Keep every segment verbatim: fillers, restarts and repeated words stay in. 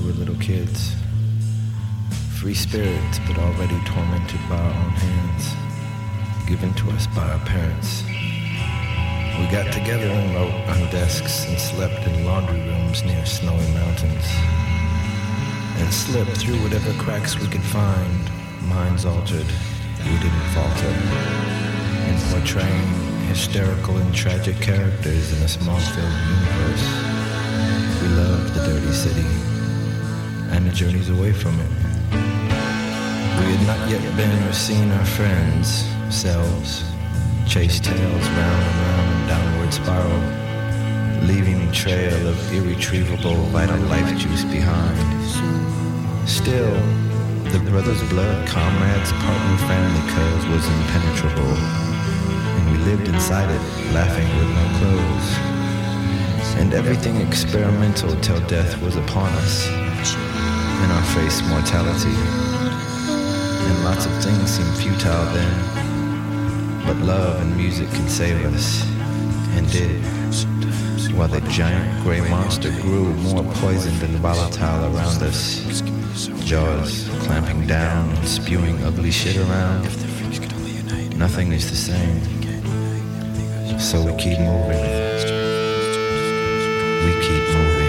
were little kids. Free spirits, but already tormented by our own hands, given to us by our parents. We got together and wrote on desks and slept in laundry rooms near snowy mountains, and slipped through whatever cracks we could find, minds altered, we didn't falter, in portraying hysterical and tragic characters in a small-filled universe. We loved the dirty city, and the journeys away from it. We had not yet been or seen our friends, selves, chase tails round and round in downward spiral, leaving a trail of irretrievable vital life juice behind. Still, the brother's blood, comrades, partner, family cause was impenetrable, and we lived inside it, laughing with no clothes, and everything experimental till death was upon us, and our face mortality. And lots of things seem futile then, but love and music can save us, and did, while the giant gray monster grew more poisoned and volatile around us, jaws clamping down and spewing ugly shit around. Nothing is the same, so we keep moving. We keep moving.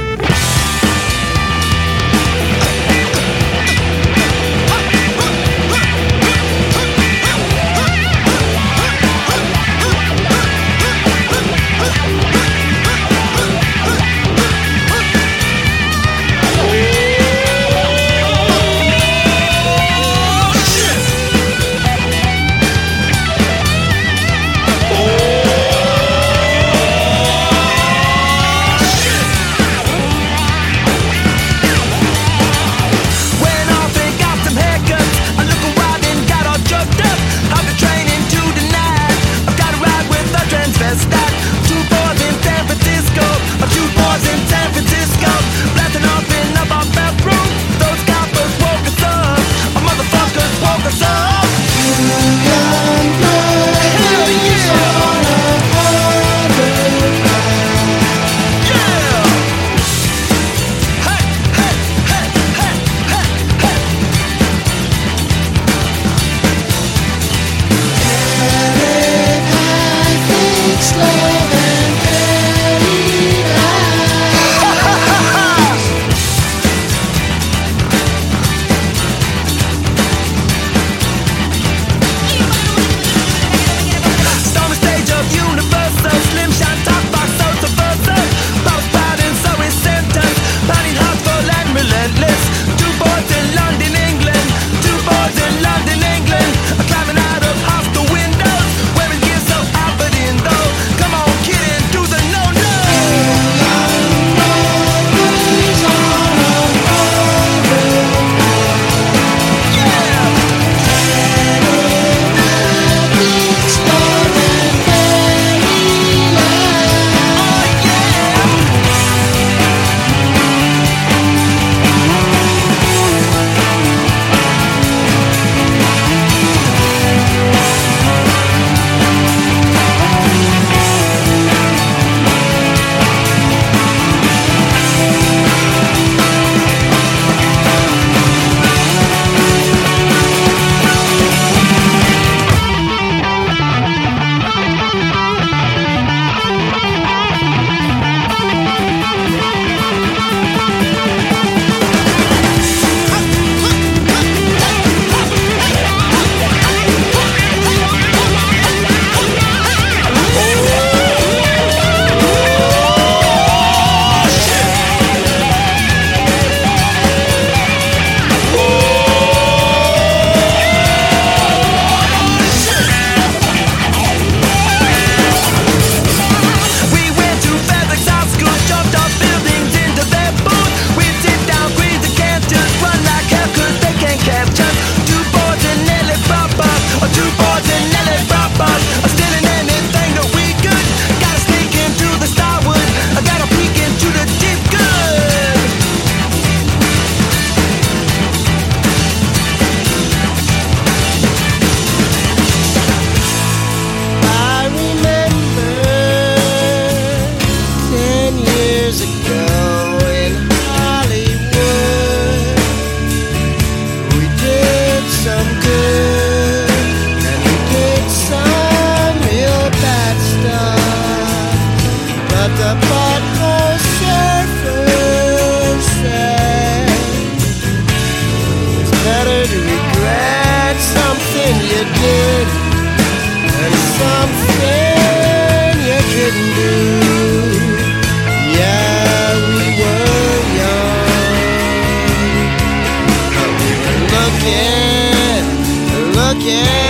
again.